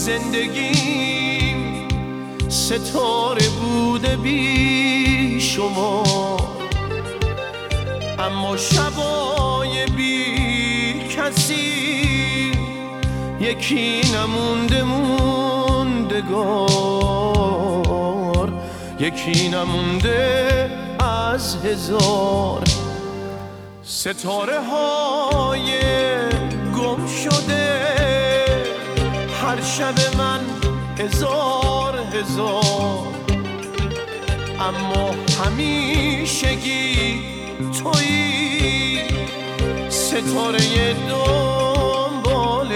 زندگیم ستاره بوده بی شما، اما شبای بی کسی یکی نمونده موندگار، یکی نمونده از هزار. ستاره های گم شده هر شب من هزار هزار، اما همیشگی تویی ستاره دنبال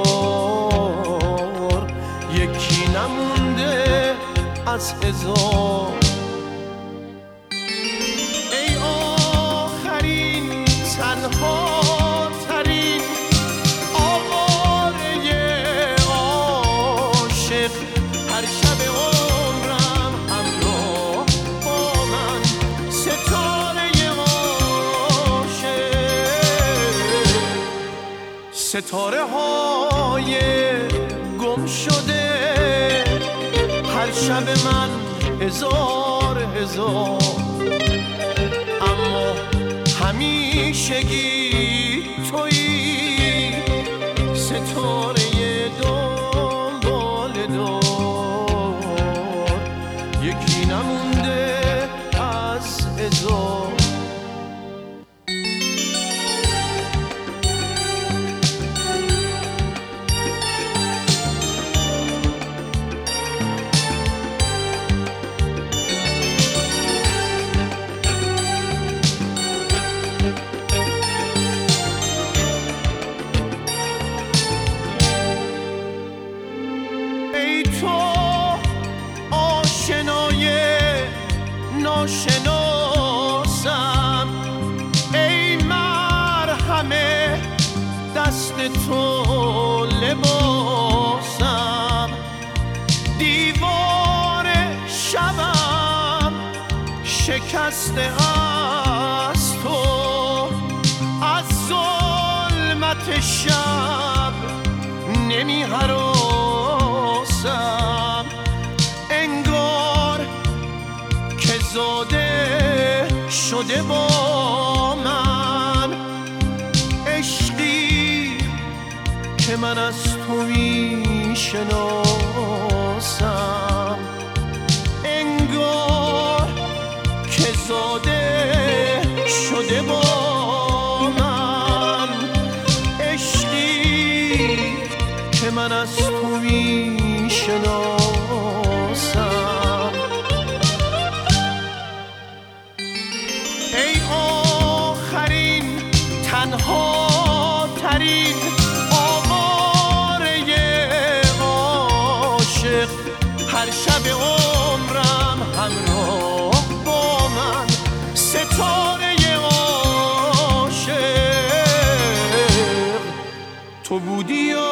دار، یکی نمونده از هزار. ای آخرین تنها ترین آواره عاشق، هر شب عمرم همراه با من ستاره عاشق. ستاره های گم شده هر شب من هزار هزار، اما همیشگی تویی ستاره دنبال دار، یکی نمونده از هزار. ناشناسم، ای مرهمه دست تو لباسم، دیوار شبم شکسته از تو، از ظلمت شب نمی هراسم، زاده شده با من عشقی که من از تو می شناسم، انگار که زاده شده با من عشقی که من از تو می شناسم. تنها ترین آواره عاشق، هر شب عمرم همراه با من ستاره عاشق. تو بودی و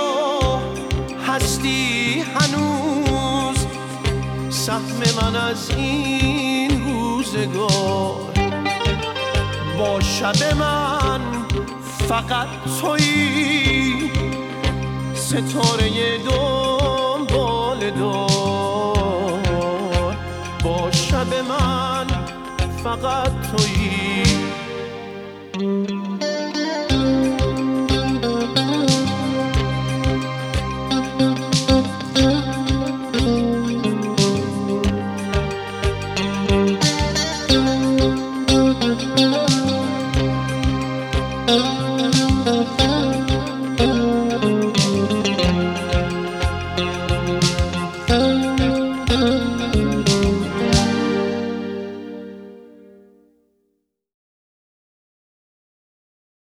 هستی هنوز سهم من از این روزگار، با شب من فقط تویی ستاره دنبال دار، با شب من فقط تویی